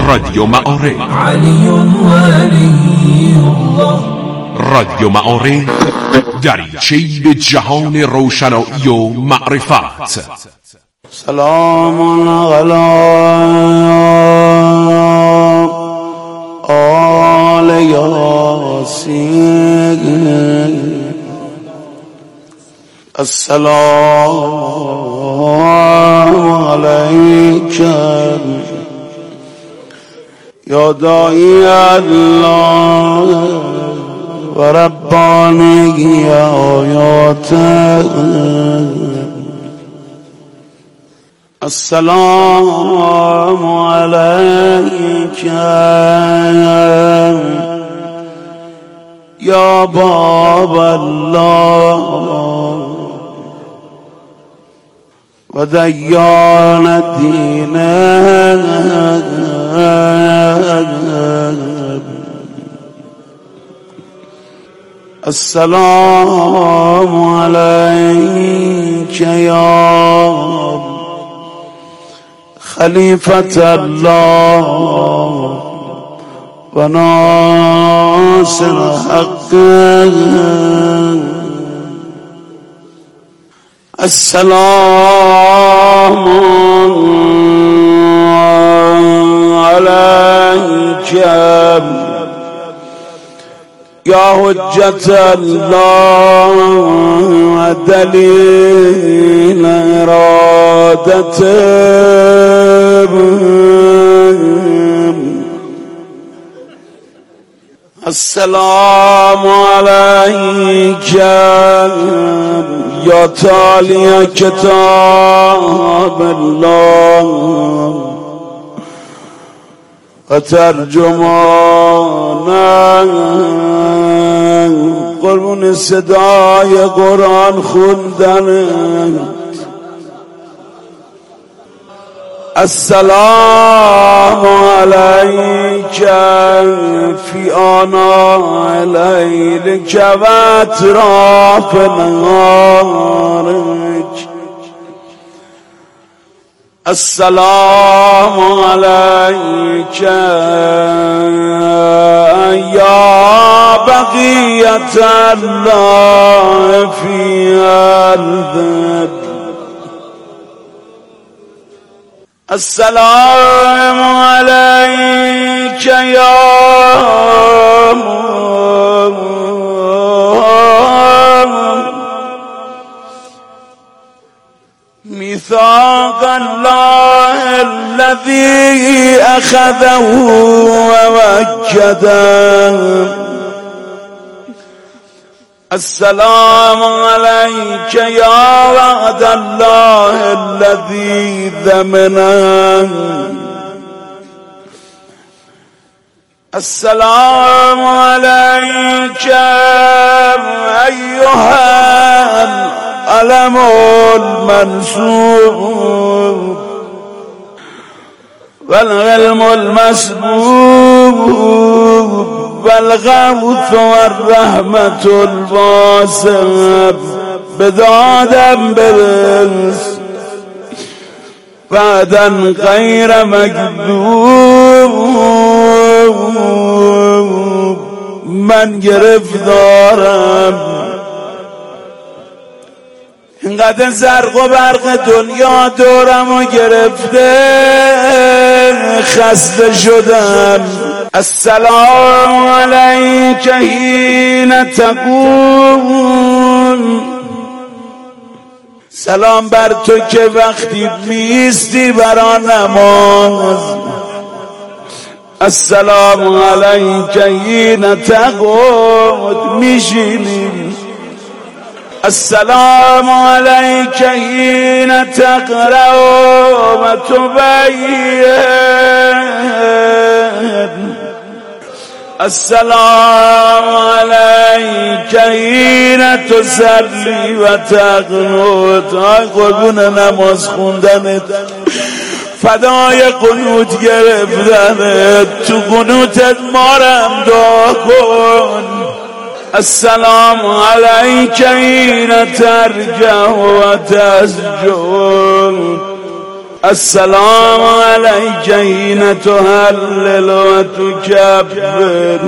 رادیو معارف. علی ولی الله. رادیو معارف دریچه‌ای به جهان روشنایی و معرفت. سلام علی آل یاسین. السلام علیک یا داعی الله و ربانی آیات. السلام علیک یا باب الله و دیان الدین. السلام علیک یا خلیفة الله و ناصر حق. السلام علیک یا حجت الله و دلیل ارادته. السلام علیک یا تالی کتاب الله و ترجمان قربون صدای قرآن خوندن. السلام علیک فی آناء اللیل و اطراف نهارک. السلام علیک یا بقیة الله فی ارضک. السلام علیک یا میثاق الله الذی اخذه و وجده. السلام علیک یا وعد الله الذی ضمنه. السلام علیک ایها العلم المنصوب والعلم المسبوب والغوث والرحمة الواسع بدادم برس بعدا غیر مکذوب. من گرفتارم، اینقدر زرق و برق دنیا دورم و گرفته، خسته شدم. السلام علیک حین تقوم. سلام بر تو که وقتی میستی برا نماز. السلام علیک حین تقعد میشینی. السلام علیک حین تقرأ و تبین. السلام علیک حین تصلی و تقنط. آی قربون نماز خوندنت، فدای قنوت گرفتنت، تو قنوتت مارم دعا کن. السلام علیک حین ترجع و تسجد. السلام عليك حين تهلل و تكبر.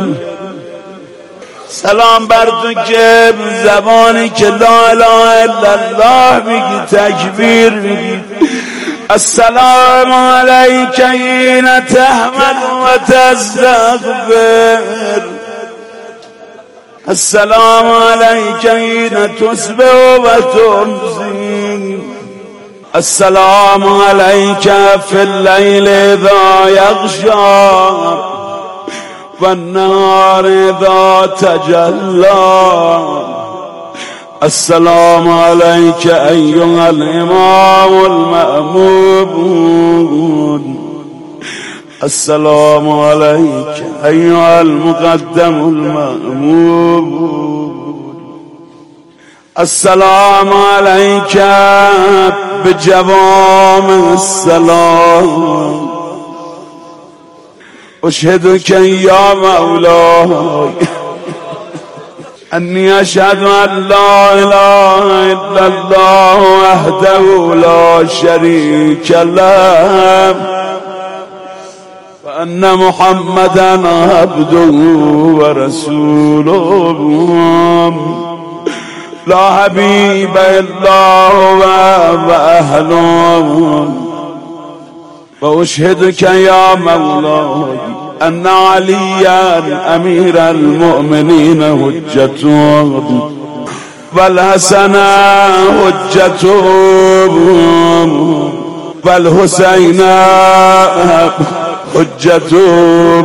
سلام بر تو که زبانی که لا اله الا الله بگی تکبیر بگی. السلام عليك حين تحمد و تستغفر. السلام عليك حين تصبح و تمسي. السلام عليك في الليل إذا يغشى والنهار إذا تجلى. السلام عليك أيها الإمام المأمون. السلام عليك أيها المقدم المأمون. السلام عليك بجوامع السلام. أشهدك يا مولاي أني أشهد أن لا إله إلا الله وحده لا شريك له وأن محمدا عبده ورسوله لا حبيب إلا هو وأهله. وأشهدك يا مولاي أن عليا أمير المؤمنين حجته والحسن حجته والحسين حجته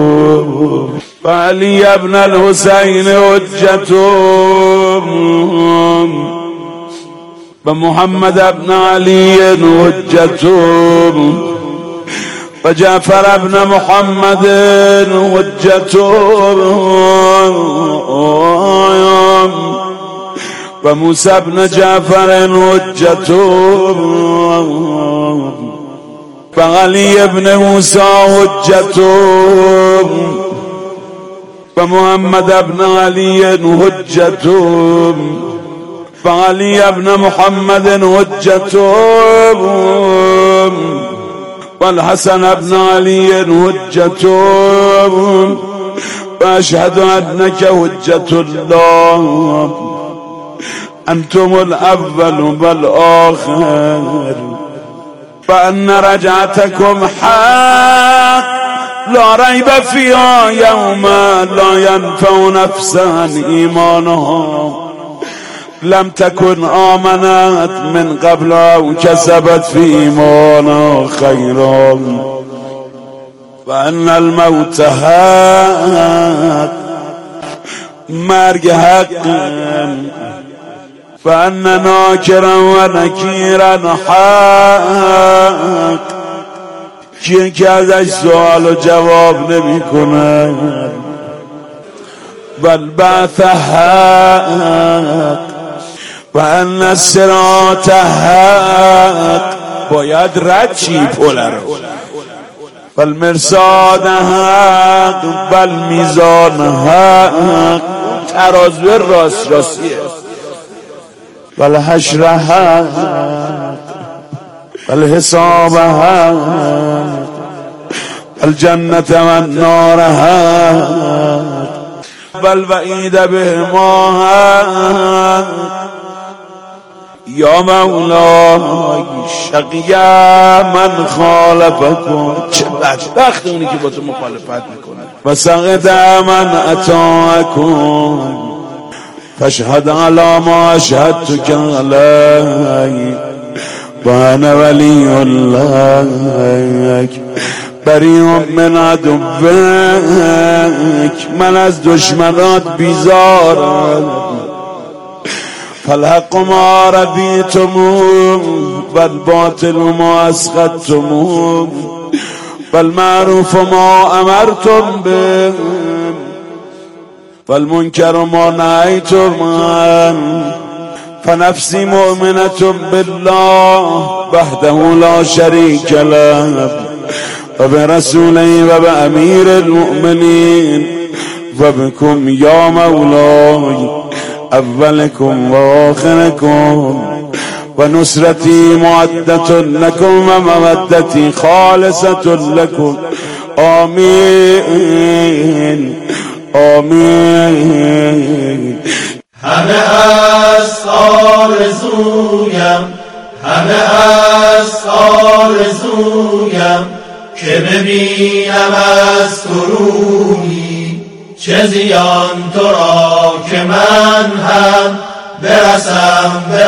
وعلي ابن الحسين حجته ومحمد ابن علي حجته وجعفر ابن محمد حجته وموسى ابن جعفر حجته وعلي ابن موسى حجته ومحمد ابن علي حجته وعلي ابن محمد حجته والحسن ابن علي حجته. وأشهد أنك حجة الله. أنتم الأول والآخر فأن رجعتكم حق لا ريب فيها يوم لا ينفع نفسا إيمانها لم تكن آمنت من قبل أو كسبت في إيمانها خيرا. وأن الموت حق مرگ حق. فأن ناكرا ونكيرا حق. کیه که ازش سوال و جواب نمی کنه. والبعث حق. وأن الصراط حق. باید رد چی پوله رو. والمرصاد حق. والمیزان حق. ترازو راست راستیه. والحشر حق. والحساب حق. والجنة والنار حق. والوعید بهما حق. یا مولا شقی من خالفکم. چه بدبخت اونی که با تو مخالفت میکنه. و سقط من اطاعکم. فاشهد علی ما اشهدتک علی و انا ولی الله بریء من عدوک. من از دشمنات بیزارم. فالحق ما رضیتم والباطل ما اسخطتم والمعروف ما امرتم به والمنکر ما نهیتم عنه. فنفسی مؤمنة بالله وحده لا شریک له و برسوله و بامیر المؤمنین و بكم یا مولاي اولكم و آخركم و نصرتی معدة لكم و مودتی خالصة لكم. آمین آمین. همه از آرزویم، همه از آرزویم که ببینم از تو رویی. چه زیان تو را که من هم برسم به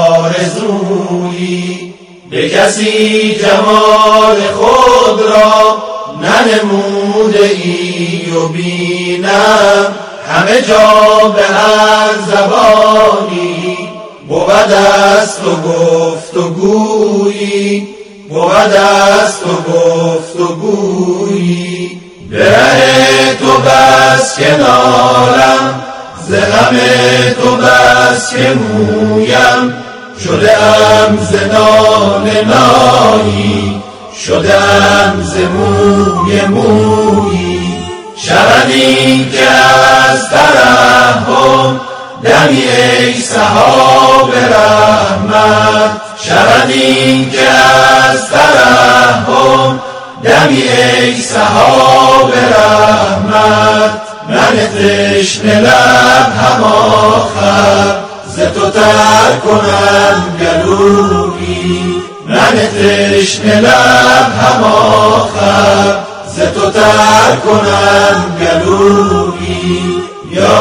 آرزویی. به کسی جمال خود را ننموده ای و بینم، همه جا به هر زبانی بود است و گفت و گویی، بود است و گفت و گویی. به ره تو بس که نالم، ز غم تو بس که مویم. شده ام ز ناله نایی، شده ام ز موی مویی. شود این که از ترحم دمی ای سحاب رحمت. شود این که از ترحم دمی ای سحاب رحمت. من تشنه لب هم آخر ز تو تر کنم گلویی. من تشنه لب هم آخر ز تو تر کنم گلویی. یا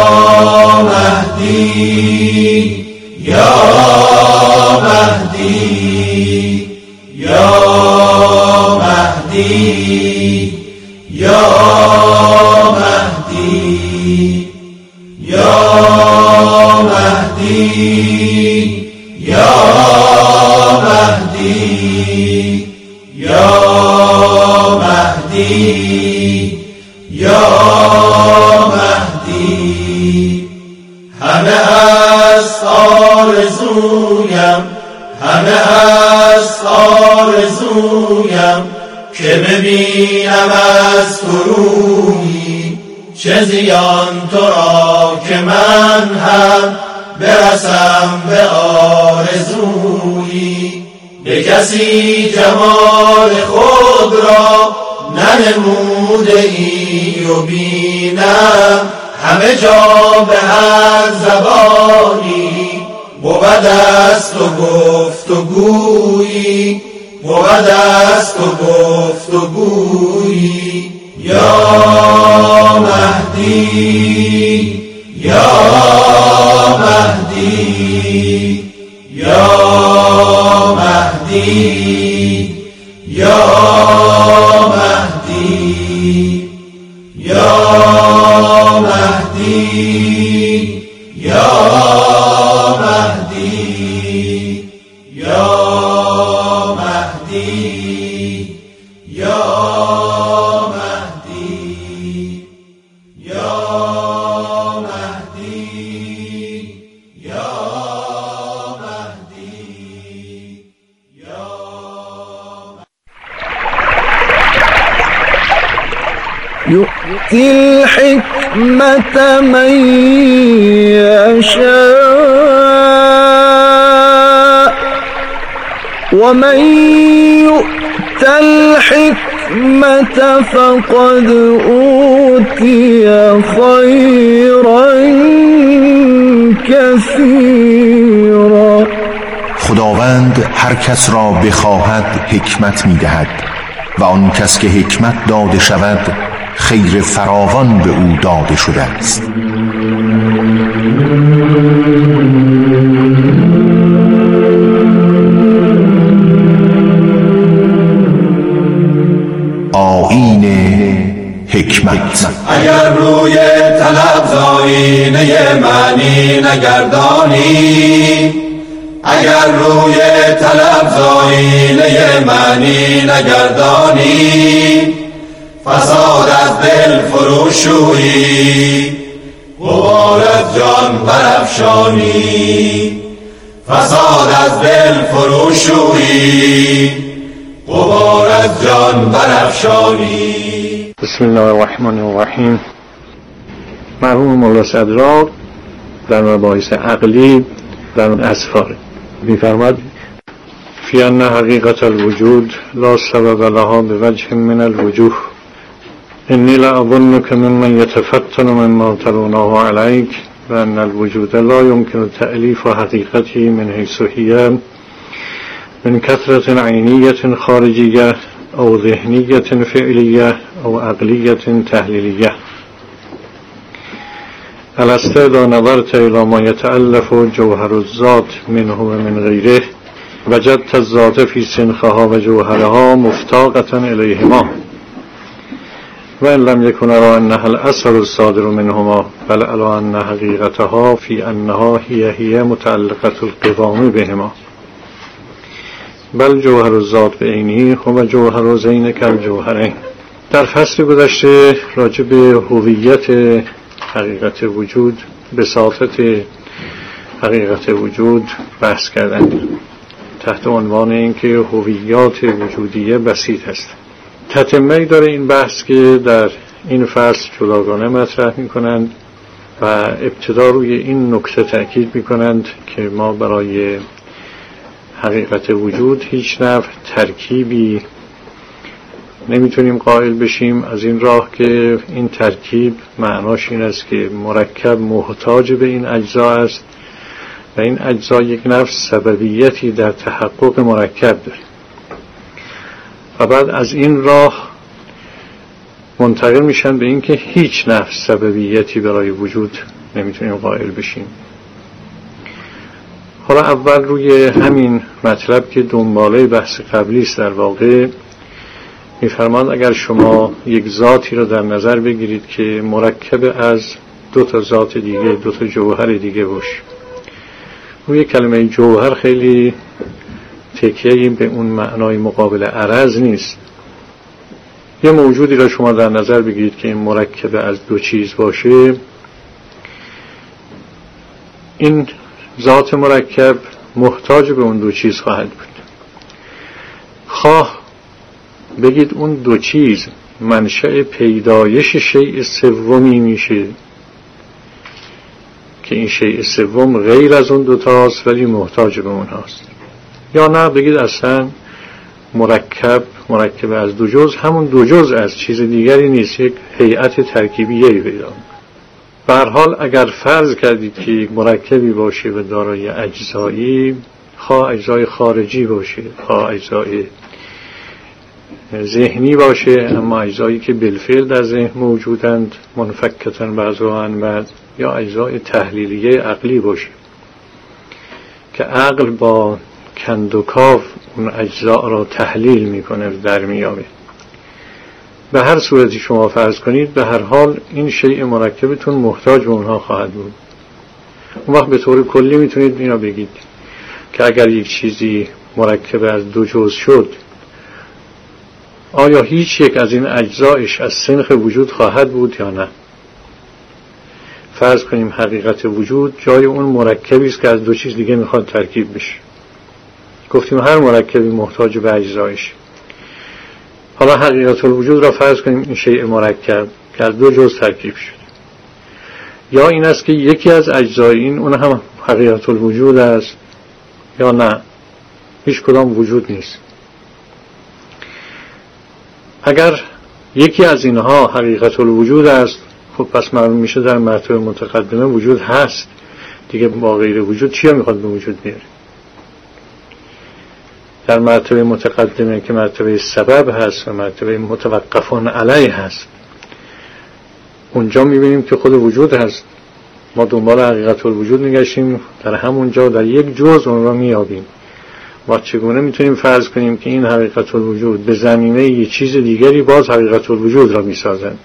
مهدی یا مهدی یا مهدی یا مهدی یا مهدی یا مهدی یا مهدی یا مهدی. همه از آرزویم، همه از آرزویم که ببینم از تو رویی. چه زیان تو را که من هم برسم به آرزویی. به کسی جمال خود را ننموده ای و بینم، همه جا به هر زبانی بود است و گفت و گویی، بود است و گفت و گویی. یا مهدی یا مهدی یا مهدی یا مهدی یا مهدی یا مهدی یا مهدی یا مهدی یا مهدی یا مهدی یا يؤتي الحكمة من يشاء ومن يؤت الحكمة فقد أوتي خيرا كثيرا. خداوند هر کس را بخواهد حکمت می‌دهد و آن کس که حکمت داده شود خیر فراوان به او داده شده است. آیین حکمت. اگر روی طلب آینه معنی نگردانی، اگر روی طلب آینه معنی نگردانی، فساد از دل فروشویی، غبار از جان برافشانی. فساد از دل فروشویی، غبار از جان برافشانی. بسم الله الرحمن الرحیم. مرحوم مولا صدرا در مباحث عقلی در اون اسفار می‌فرماد فی ان حقیقت الوجود لا سبب لها بوجه من الوجوه انی لأظنک ممن یتفتن مما ترونه علیک و ان الوجود لا يمكن تألیف حقیقتی من حیث هی من کثرت عینیت خارجیه او ذهنیت فعلیه او عقلیت تحلیلیه. الست اذا نظرت الى ما يتألف جوهر الذات منه و من غیره وجدت الذات فی سنخها و جوهرها مفتاقة الیهما و ان لم يكن ارى انها الاثر الصادر منهما بل على ان حقیقتها فی انها هي متعلقة القوام بهما بل جوهر الذات بعینه و جوهر ذینک الجوهرین. در فصل گذشته راجع به هویت حقیقت وجود، بساطت حقیقت وجود بحث کردند تحت عنوان اینکه هویات وجودیه بسیط است. تتمه‌ای داره این بحث که در این فصل جداگانه مطرح می‌کنند و ابتدا روی این نکته تأکید می‌کنند که ما برای حقیقت وجود هیچ نوع ترکیبی نمیتونیم قائل بشیم، از این راه که این ترکیب معناش این است که مرکب محتاج به این اجزا است و این اجزا یک نوع سببیتی در تحقق مرکب داره و بعد از این راه منتقل میشن به این که هیچ نوع سببیتی برای وجود نمیتونیم قائل بشیم. حالا اول روی همین مطلب که دنباله بحث قبلی است در واقع می‌فرماند اگر شما یک ذاتی رو در نظر بگیرید که مرکب از دو تا ذات دیگه، دو تا جوهر دیگه باشه، روی کلمه جوهر خیلی تکیه‌ای به اون معنای مقابل عرض نیست. یه موجودی رو شما در نظر بگیرید که این مرکب از دو چیز باشه، این ذات مرکب محتاج به اون دو چیز خواهد بود. خواه بگید اون دو چیز منشأ پیدایش شیء سومی میشه که این شیء سوم غیر از اون دوتاست ولی محتاج به اونهاست، یا نه بگید اصلا مرکب از دو جزء همون دو جزء از چیز دیگری نیست، یک هیئت ترکیبیه‌ای پیدا می‌کنه. به هر حال اگر فرض کردید که یک مرکبی باشه و دارای اجزایی، خواه اجزای خارجی باشه، خواه اجزای ذهنی باشه، اما اجزایی که بالفعل در ذهن موجودند منفکتن بعضها عن بعض، یا اجزای تحلیلیه عقلی باشه که عقل با کندوکاو اون اجزا را تحلیل میکنه، در میابه. به هر صورتی شما فرض کنید به هر حال این شیء مرکبتون محتاج به اونها خواهد بود. اون وقت به طور کلی میتونید اینا بگید که اگر یک چیزی مرکب از دو جزء شد، آیا هیچ یک از این اجزایش از سنخ وجود خواهد بود یا نه؟ فرض کنیم حقیقت وجود جای اون مرکبی است که از دو چیز دیگه میخواد ترکیب بشه. گفتیم هر مرکبی محتاج به اجزایش. حالا حقیقت الوجود را فرض کنیم این شیء مرکب که از دو جزء ترکیب شد، یا این است که یکی از اجزای این اون هم حقیقت الوجود است، یا نه هیچ کدام وجود نیست. اگر یکی از اینها حقیقت الوجود است، خب پس معلوم میشه در مرتبه متقدمه وجود هست دیگه، با غیر وجود چیا میخواد به وجود بیاره؟ در مرتبه متقدمه که مرتبه سبب هست و مرتبه متوقفون علیه هست، اونجا میبینیم که خود وجود هست. ما دنبال حقیقت الوجود میگشیم، در همونجا در یک جزء اون را میابیم. ما چگونه میتونیم فرض کنیم که این حقیقت الوجود به زمینه یک چیز دیگری باز حقیقت الوجود را میسازند؟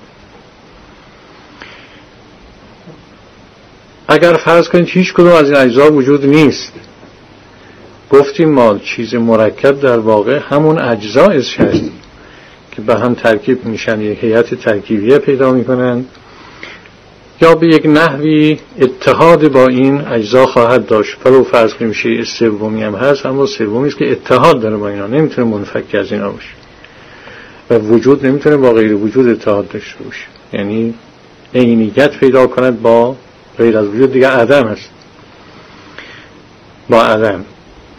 اگر فرض کنید هیچ کدوم از این اجزا وجود نیست، گفتیم ما چیز مرکب در واقع همون اجزایش هست که به هم ترکیب میشن، یک هیئت ترکیبیه پیدا میکنن، یا به یک نحوی اتحاد با این اجزا خواهد داشت. ولو فرض کنیم شیء سومی هم هست، اما سومی است که اتحاد داره با اینا، نمیتونه منفک از اینا باشه و وجود نمیتونه با غیر وجود اتحاد داشته باشه، یعنی عینیت پیدا کند با غیر از وجود، دیگه عدم است با عدم.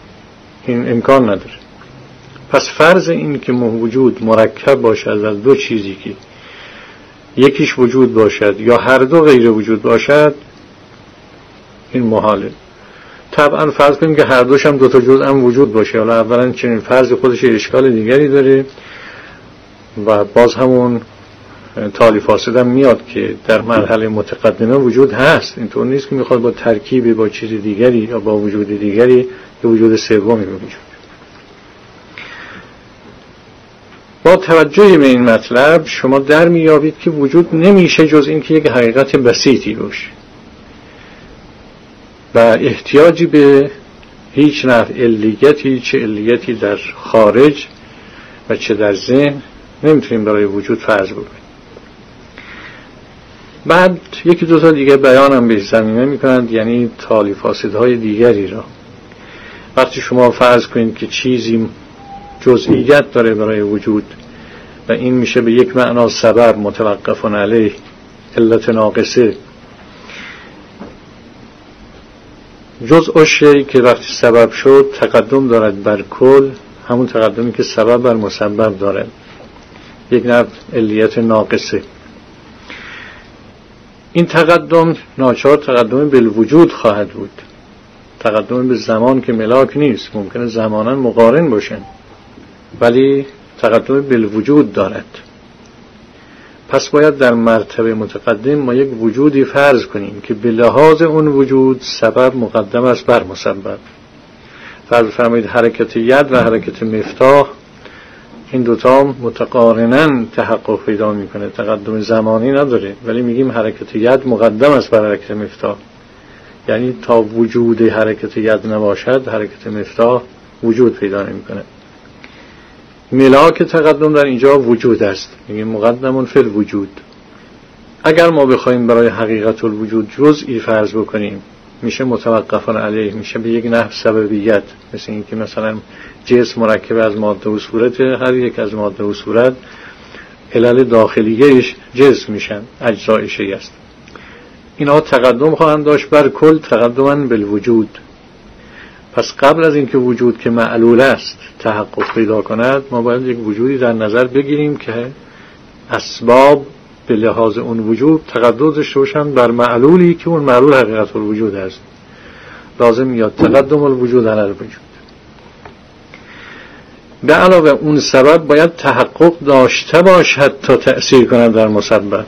این امکان نداره. پس فرض این که وجود مرکب باشد از دو چیزی که یکیش وجود باشد یا هر دو غیر وجود باشد، این محاله. طبعا فرض کنیم که هر دوش هم دو تا جزء هم وجود باشه. حالا اولا چنین فرض خودش اشکال دیگری داره و باز همون تالی فاسد هم میاد که در مرحله متقدمه وجود هست. اینطور نیست که میخواد با ترکیب با چیز دیگری یا با وجود دیگری یا وجود سومی به وجود. با توجه به این مطلب شما در میابید که وجود نمیشه جز این که یک حقیقت بسیطی باشه و احتیاجی به هیچ نوع علیتی، چه علیتی در خارج و چه در ذهن نمیتونیم برای وجود فرض بکنیم. بعد یکی دو تا دیگه بیانم به زمینه میکنند، یعنی تالی فاسدهای دیگری را. وقتی شما فرض کنید که چیزی جزئیت داره برای وجود و این میشه به یک معنا سبب متوقف علیه، علت ناقصه، جزء شیء که وقتی سبب شد تقدم دارد بر کل، همون تقدمی که سبب بر مسبب دارد، یک نوع علیت ناقصه. این تقدم ناچار تقدم بالوجود خواهد بود، تقدم به زمان که ملاک نیست، ممکنه زمانا مقارن باشن ولی تقدم بالوجود دارد. پس باید در مرتبه متقدم ما یک وجودی فرض کنیم که به لحاظ اون وجود سبب مقدم است بر مسبب. فرض فرمایید حرکت ید و حرکت مفتاح، این دوتا متقارناً تحقق پیدا میکنه، تقدم زمانی نداره، ولی میگیم حرکت ید مقدم است بر حرکت مفتاح. یعنی تا وجود حرکت ید نباشد حرکت مفتاح وجود پیدا نمیکنه. ملاک تقدم در اینجا وجود است، میگیم مقدمون فی الوجود. اگر ما بخوایم برای حقیقت الوجود جزئی فرض بکنیم میشه متوقفان علیه، میشه به یک نحو سببیت، مثل این که مثلا جسم مرکب از ماده و صورت، هر یک از ماده و صورت علل داخلیهش جسم میشن، اجزای شیء است. اینها تقدم خواهند داشت بر کل، تقدماً بالوجود. پس قبل از اینکه وجود که معلول است تحقق پیدا کند، ما باید یک وجودی در نظر بگیریم که اسباب به لحاظ اون وجود تقدم داشته باشند بر معلولی که اون معلول حقیقت الوجود است. لازم میاد تقدم الوجود علی الوجود. به علاوه اون سبب باید تحقق داشته باشد تا تأثیر کند در مسبب.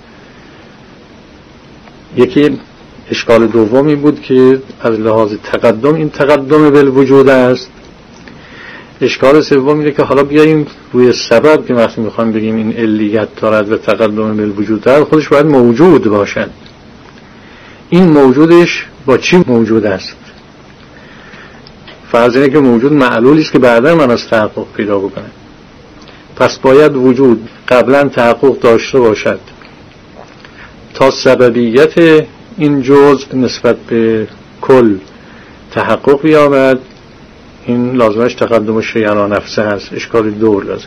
یکی اشکال دومی بود که از لحاظ تقدم این تقدم بالوجود است. اشکال سوم اینه که حالا بیاییم روی سبب که وقتی میخوایم بگیم این علیت دارد و تقدم بالوجود دارد، خودش باید موجود باشد. این موجودش با چی موجود است؟ فرض اینه که موجود معلولی است که بعدا من از تحقق پیدا بکنه. پس باید وجود قبلا تحقق داشته باشد تا سببیت این جزء نسبت به کل تحقق بیابد. این لازمش تقدم شیء علی نفسه هست، اشکال دور لازم.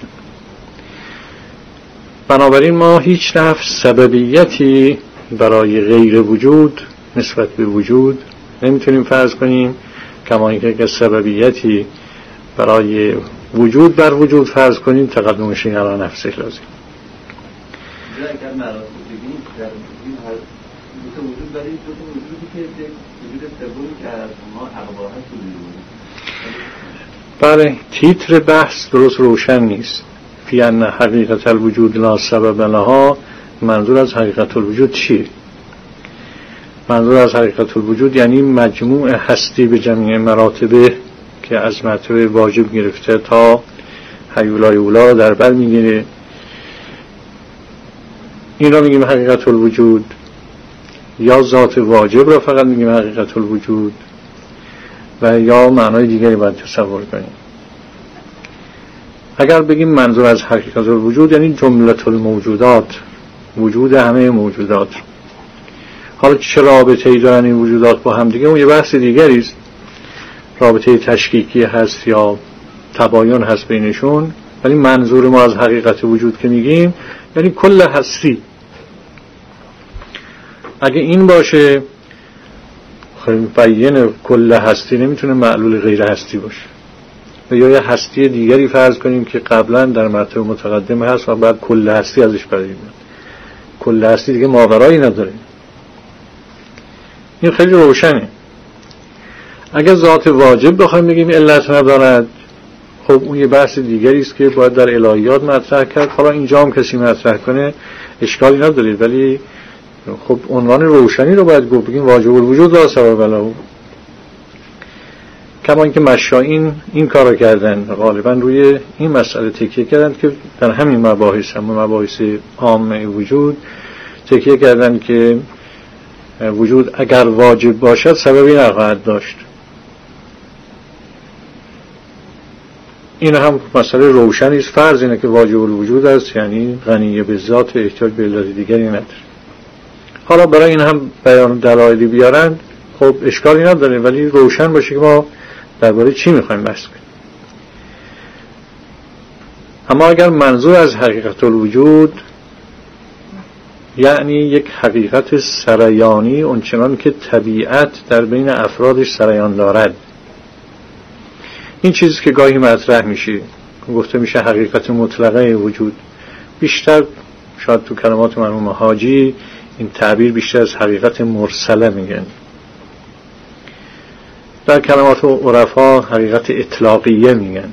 بنابراین ما هیچ نفس سببیتی برای غیر وجود نسبت به وجود نمیتونیم فرض کنیم، کما اینکه که سببیتی برای وجود بر وجود فرض کنیم تقدم شیء علی نفسه لازم. وجود برای دو تا وجودی که وجود سومی که از ما اقباحت وجود. بله، تیتر بحث درست روشن نیست. فی ان حقیقت الوجود لا سبب لها، منظور از حقیقت الوجود چیه؟ منظور از حقیقت الوجود یعنی مجموع هستی به جمیع مراتبه که از مرتبه واجب گرفته تا هیولای اولا رو در بر میگیره. این را میگیم حقیقت الوجود، یا ذات واجب را فقط میگیم حقیقت الوجود و یا معنای دیگری باید تصور کنیم. اگر بگیم منظور از حقیقت الوجود یعنی جملت الموجودات، وجود همه موجودات. حالا چه رابطه‌ای دارن این وجودات با هم دیگه اون یه بحث دیگری است، رابطه تشکیکی هست یا تباین هست بینشون، ولی منظور ما از حقیقت وجود که میگیم یعنی کل هستی. اگه این باشه خیلی بیان کل هستی نمیتونه معلول غیر هستی باشه. یا یه هستی دیگری فرض کنیم که قبلا در مرتبه متقدم هست و بعد کل هستی ازش برای میاد. کل هستی دیگه ماورایی نداره. این خیلی روشنه. اگر ذات واجب بخوایم بگیم علت ندارد، خب اون یه بحث دیگری است که باید در الهیات مطرح کرد. حالا اینجا هم کسی مطرح کنه اشکالی نداره، ولی خب عنوان روشنی رو باید گفت، بگیم واجب الوجود لا سبب له. کما اینکه مشایین این کارو کردن، غالبا روی این مسئله تکیه کردن که در همین مباحث، هم مباحث عام وجود تکیه کردن که وجود اگر واجب باشد سببی نخواهد داشت. این هم مسئله روشنی است. فرض اینه که واجب الوجود است، یعنی غنی به ذات، احتیاج به علت دیگری نداره. حالا برای این هم بیان دلایلی بیارن، خب اشکالی نداره، ولی روشن باشه که ما درباره چی میخوایم بحث کنیم. اما اگر منظور از حقیقت الوجود یعنی یک حقیقت سریانی اونچنان که طبیعت در بین افرادش سریان دارد، این چیزی که گاهی مطرح میشه، گفته میشه حقیقت مطلقه وجود، بیشتر شاید تو کلمات مرحوم حاجی این تعبیر بیشتر از حقیقت مرسله میگن. در کلمات عرفا حقیقت اطلاقیه میگن.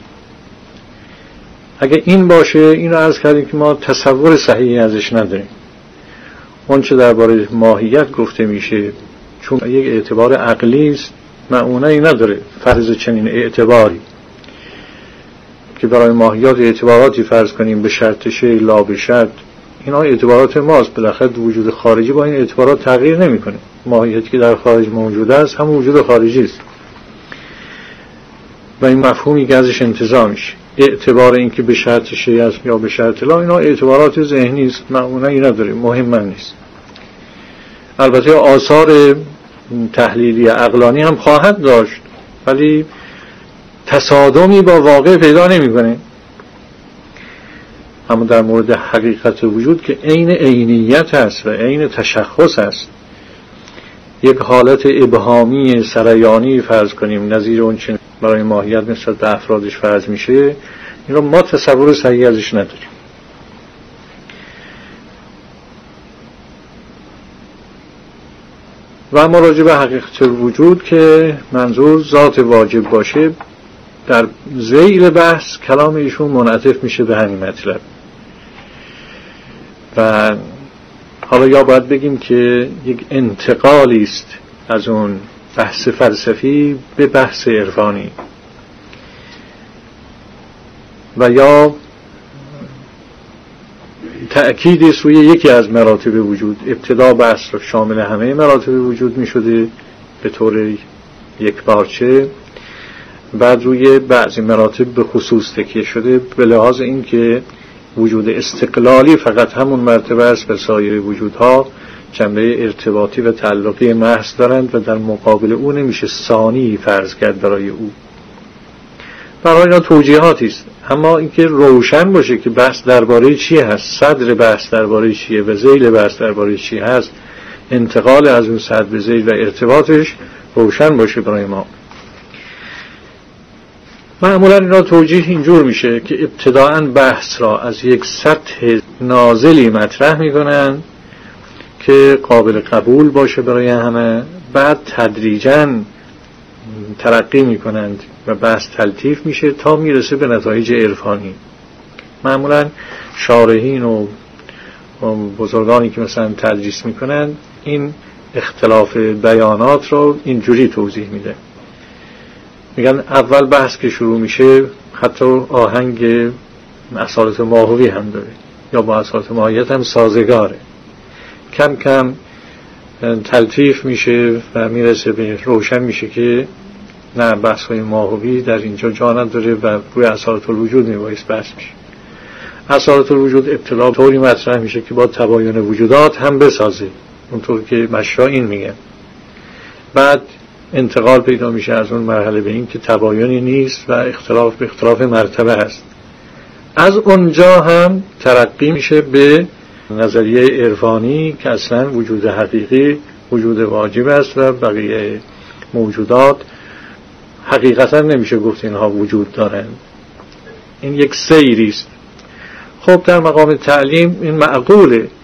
اگه این باشه، اینو عرض کردیم که ما تصور صحیحی ازش نداریم. اون چه درباره ماهیت گفته میشه، چون یک اعتبار عقلی است، معنی نداره فرض چنین اعتباری که برای ماهیات اعتباراتی فرض کنیم به شرط شی لا به شرط. اینا اعتبارات ماست، بالاخره وجود خارجی با این اعتبارات تغییر نمیکنه. ماهیتی که در خارج موجود است هم وجود خارجی است و این مفهومی که ازش انتزاع میشه. اعتبار این که به شرط شی است یا به شرط لا، اینا اعتبارات ذهنی است، معنی نداره، مهم نیست. البته آثار تحلیلی عقلانی هم خواهد داشت، ولی تصادمی با واقع پیدا نمی‌کنه. اما در مورد حقیقت وجود که عین عینیت است و عین تشخص است، یک حالت ابهامی سریانی فرض کنیم نظیر اون چه برای ماهیت نسبت به افرادش فرض میشه، این رو ما تصور صحیح ازش نداریم. و اما راجع به حقیقت وجود که منظور ذات واجب باشه، در ذیل بحث کلام ایشون منعطف میشه به همین مطلب. و حالا یا باید بگیم که یک انتقالی است از اون بحث فلسفی به بحث عرفانی، و یا تأکید است روی یکی از مراتب وجود. ابتدا بحث شامل همه مراتب وجود می شده به طور یک پارچه، بعد روی بعضی مراتب به خصوص تکیه شده، به لحاظ این که وجود استقلالی فقط همون مرتبه است و سایر وجودها جنبه ارتباطی و تعلقی محض دارند و در مقابل او نمیشه ثانی فرض کرد برای او. برای اینا توجیهاتی است، اما اینکه روشن باشه که بحث درباره چی هست، صدر بحث درباره چیه و ذیل بحث درباره چی هست، انتقال از اون صدر به ذیل و ارتباطش روشن باشه برای ما. معمولا اینا توجیه اینجور میشه که ابتداءً بحث را از یک سطح نازلی مطرح میکنن که قابل قبول باشه برای همه، بعد تدریجاً ترقی میکنند و بحث تلطیف میشه تا میرسه به نتایج عرفانی. معمولا شارحین و بزرگانی که مثلا تدریس میکنن این اختلاف بیانات رو اینجوری توضیح میده. میگن اول بحث که شروع میشه حتی آهنگ اصالت ماهوی هم داره یا با اصالت ماهیت هم سازگاره، کم کم تلطیف میشه و میرسه به روشن میشه که نه، بحث های ماهوی در اینجا جا نداره و روی اصالت الوجود میبایست بحث میشه. اصالت الوجود ابتدا طوری مطرح میشه که با تباین وجودات هم بسازه، اونطور که مشایین میگن. بعد انتقال پیدا میشه از اون مرحله به این که تباینی نیست و اختلاف به اختلاف مرتبه هست. از اونجا هم ترقی میشه به نظریه عرفانی که اصلا وجود حقیقی وجود واجب است و بقیه موجودات حقیقتا نمیشه گفت اینها وجود دارند. این یک سیری است. خب در مقام تعلیم این معقوله